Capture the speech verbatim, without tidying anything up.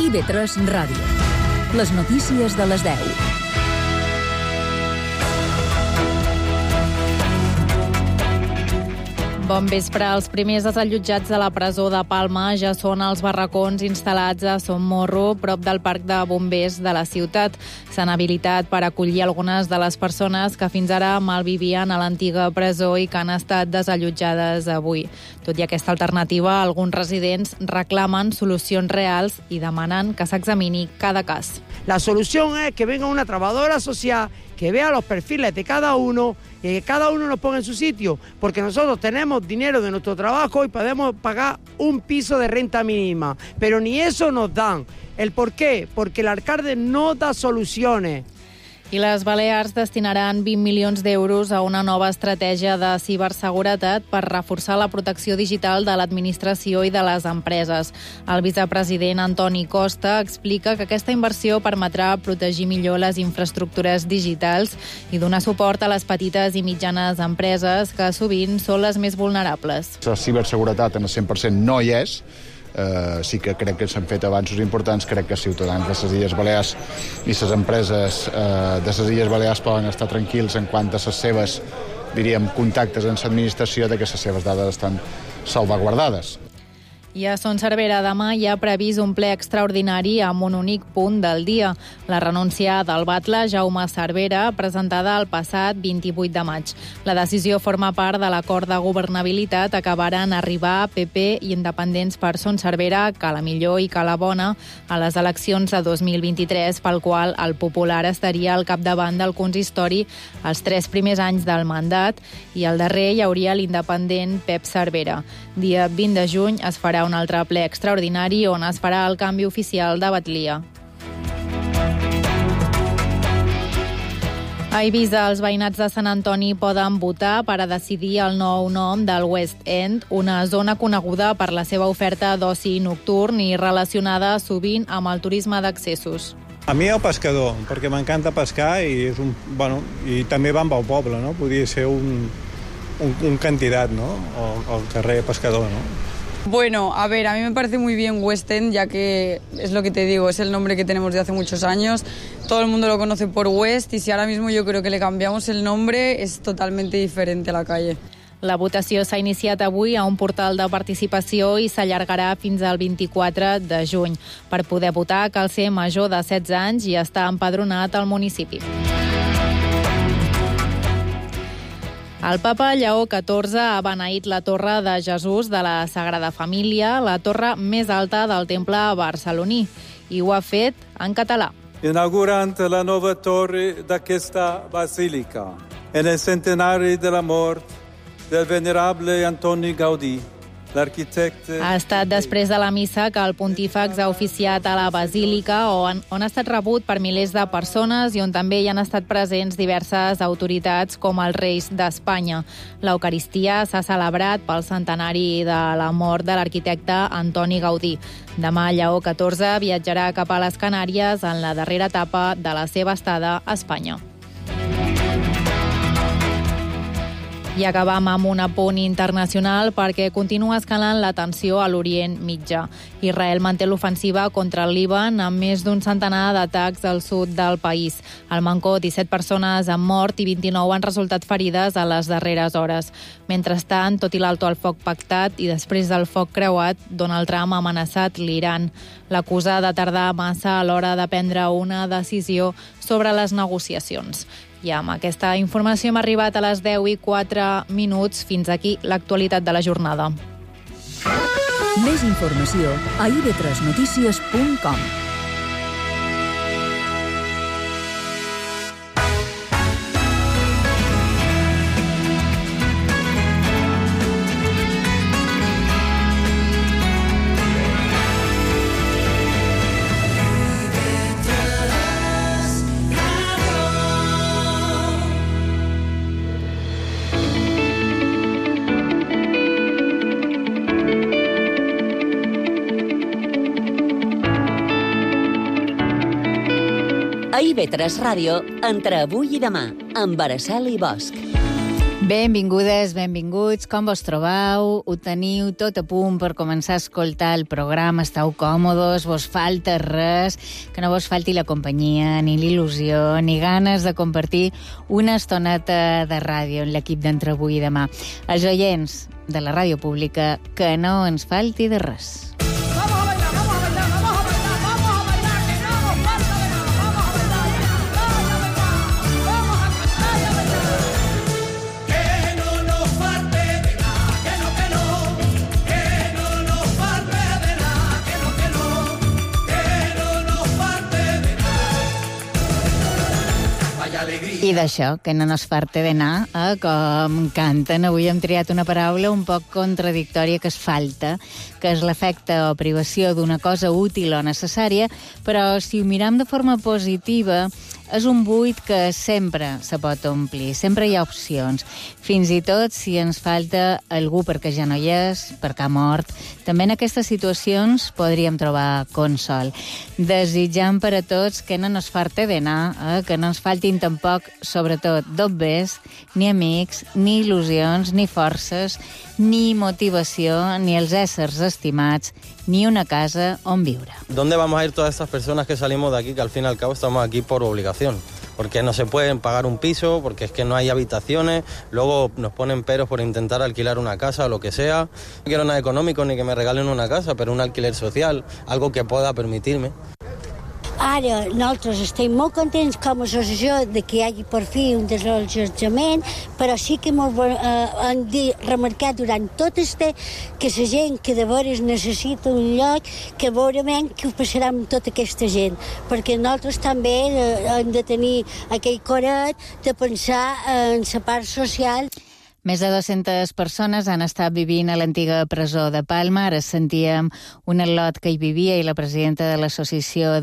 I V tres Ràdio. Les notícies de les deu. Bon vespre. Els primers desallotjats de la presó de Palma ja són als barracons instal·lats a Son Morro, prop del parc de bombers de la ciutat. S'han habilitat per acollir algunes de les persones que fins ara malvivien a l'antiga presó i que han estat desallotjades avui. Tot i aquesta alternativa, alguns residents reclamen solucions reals i demanen que s'examini cada cas. La solución es que venga una trabajadora social que vea los perfiles de cada uno y que cada uno nos ponga en su sitio, porque nosotros tenemos dinero de nuestro trabajo y podemos pagar un piso de renta mínima, pero ni eso nos dan. ¿El por qué? Porque el alcalde no da soluciones. I les Balears destinaran vint milions d'euros a una nova estratègia de ciberseguretat per reforçar la protecció digital de l'administració i de les empreses. El vicepresident Antoni Costa explica que aquesta inversió permetrà protegir millor les infraestructures digitals i donar suport a les petites i mitjanes empreses, que sovint són les més vulnerables. La ciberseguretat en el cent per cent no hi és. Uh, sí que crec que s'han fet avanços importants. Crec que els ciutadans de les Illes Balears i les empreses uh, de les Illes Balears poden estar tranquils en quant a les seves, diríem, contactes amb l'administració, de que les seves dades estan salvaguardades. I a Son Servera demà hi ha previst un ple extraordinari amb un únic punt del dia, la renúncia del batle Jaume Cervera, presentada el passat vint-i-vuit de maig. La decisió forma part de l'acord de governabilitat a què varen arribar P P i independents per Son Servera, que la millor i que la bona, a les eleccions de dos mil vint-i-tres, pel qual el Popular estaria al capdavant del consistori els tres primers anys del mandat, i al darrer hi hauria l'independent Pep Cervera. Dia vint de juny es farà un altre ple extraordinari on es farà el canvi oficial de batlia. A Eivissa, els veïnats de Sant Antoni poden votar per a decidir el nou nom del West End, una zona coneguda per la seva oferta d'oci nocturn i relacionada sovint amb el turisme d'accessos. A mi el pescador, perquè m'encanta pescar i, és un, bueno, i també va amb el poble, no? Podria ser un, un, un candidat, no? O el carrer pescador, no? Bueno, a ver, a mí me parece muy bien West End, ya que es lo que te digo, es el nombre que tenemos de hace muchos años. Todo el mundo lo conoce por West y si ahora mismo yo creo que le cambiamos el nombre, es totalmente diferente a la calle. La votació s'ha iniciat avui a un portal de participació i s'allargarà fins al vint-i-quatre de juny. Per poder votar cal ser major de setze anys i estar empadronat al municipi. El papa Lleó catorze ha beneït la Torre de Jesús de la Sagrada Família, la torre més alta del temple barceloní, i ho ha fet en català. Inaugurant la nova torre d'aquesta basílica, en el centenari de la mort del venerable Antoni Gaudí, l'arquitecte... Ha estat després de la missa que el pontífex ha oficiat a la Basílica, on, on ha estat rebut per milers de persones i on també hi han estat presents diverses autoritats com els reis d'Espanya. L'Eucaristia s'ha celebrat pel centenari de la mort de l'arquitecte Antoni Gaudí. Demà Lleó catorze viatjarà cap a les Canàries en la darrera etapa de la seva estada a Espanya. I acabam amb un apunt internacional perquè continua escalant la tensió a l'Orient Mitjà. Israel manté l'ofensiva contra el Líban amb més d'un centenar d'atacs al sud del país. Al Mancó, disset persones han mort i vint-i-nou han resultat ferides a les darreres hores. Mentrestant, tot i l'alto al foc pactat i després del foc creuat, Donald Trump ha amenaçat l'Iran. L'acusa de tardar massa a l'hora de prendre una decisió sobre les negociacions. I amb aquesta informació hem arribat a les deu i quatre minuts. Fins aquí l'actualitat de la jornada. Més informació a i ve tres notícies punt com. A i ve tres Ràdio, entre avui i demà, amb Araceli Bosch. Benvingudes, benvinguts, com vos trobeu? Ho teniu tot a punt per començar a escoltar el programa, esteu còmodes, vos falta res, que no vos falti la companyia, ni l'il·lusió, ni ganes de compartir una estoneta de ràdio en l'equip d'Entre Avui i Demà. Els oients de la ràdio pública, que no ens falti de res. I d'això, que no nos farte d'anar, eh, com canten. Avui hem triat una paraula un poc contradictòria, que és falta, que és l'efecte o privació d'una cosa útil o necessària, però si ho miram de forma positiva, és un buit que sempre se pot omplir, sempre hi ha opcions. Fins i tot si ens falta algú perquè ja no hi és, perquè ha mort. També en aquestes situacions podríem trobar consol. Desitjant per a tots que no nos farte d'anar, eh, que no ens faltin tampoc, sobretot, dobbers, ni amics, ni il·lusions, ni forces, ni motivació, ni els éssers estimats, ni una casa on viure. ¿Dónde vamos a ir todas estas personas que salimos de aquí, que al fin y al cabo estamos aquí por obligación? Porque no se pueden pagar un piso, porque es que no hay habitaciones, luego nos ponen peros por intentar alquilar una casa o lo que sea. No quiero nada económico ni que me regalen una casa, pero un alquiler social, algo que pueda permitirme. Ara nosaltres estem molt contents com a associació de que hi hagi per fi un desallotjament, però sí que molt, eh, hem de remarcar durant tot este que la gent que de veres necessita un lloc, que veurem què ho passarà amb tota aquesta gent, perquè nosaltres també eh, hem de tenir aquell coret de pensar en la part social. Més de dues-centes persones han estat vivint a l'antiga presó de Palma. Ara sentíem un al·lot que hi vivia i la presidenta de l'associació